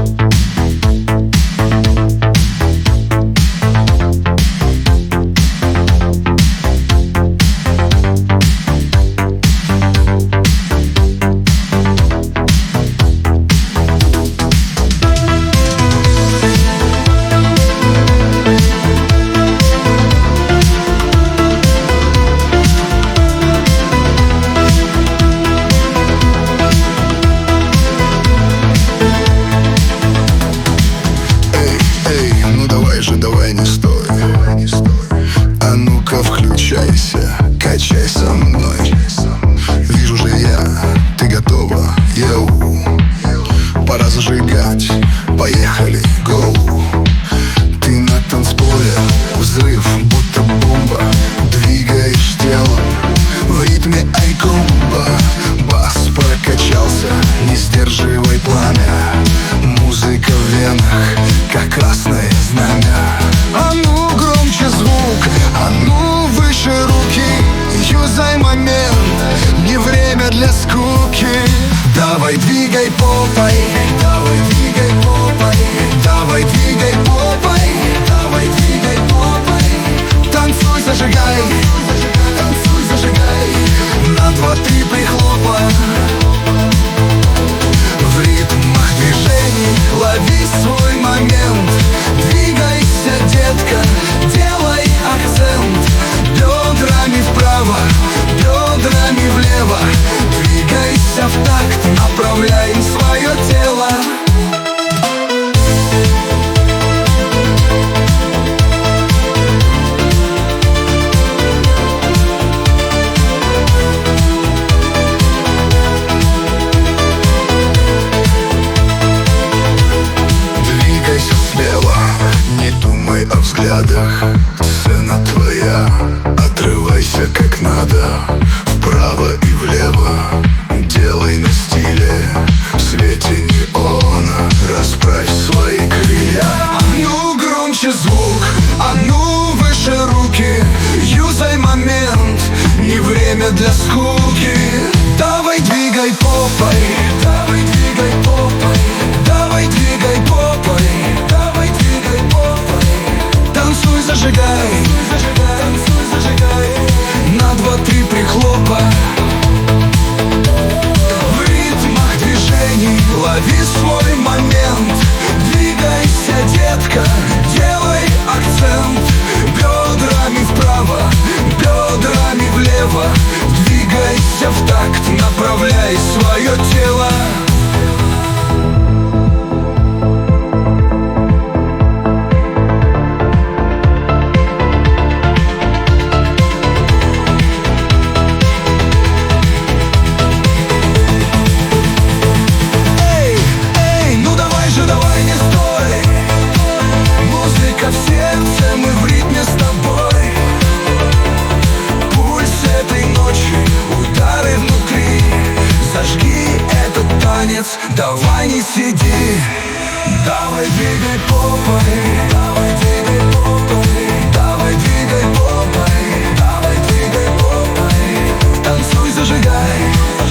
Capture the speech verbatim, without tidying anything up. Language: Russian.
Давай не стой, а ну-ка включайся, качай со мной. Вижу же я, ты готова, йоу. Пора зажигать, поехали, гоу. Ты на танцполе, взрыв, будто бомба. Двигаешь телом в ритме айкомба. Бас прокачался, не сдерживай пламя. Музыка в венах, как красное знамя. А ну громче звук, а ну выше руки. Юзай момент, не время для скуки. Давай двигай попой, давай двигай попой, давай двигай попой, давай двигай попой. Танцуй, зажигай, танцуй, зажигай. На два, три прихлопа. В ритмах движений лови свой момент. Двигайся, детка, делай акцент. Бедрами вправо, бедрами влево. Двигайся в такт, направляй свое тело. О взглядах, сцена твоя. Отрывайся как надо, вправо и влево. Делай на стиле, в свете неона. Расправь свои крылья. А ну громче звук, а ну выше руки. Юзай момент, не время для скуки. Давай двигай попой, давай двигай попой, давай двигай попой, давай двигай попой. Танцуй, зажигай, танцуй, зажигай. На два, три прихлопа. В ритмах движений лови свой момент. Двигайся, детка, делай акцент. Бедрами вправо, бедрами влево. Двигайся в такт, направляй свое тело. Давай не сиди, давай двигай попой, давай двигай попой, давай двигай попой, давай двигай попой. Танцуй, зажигай.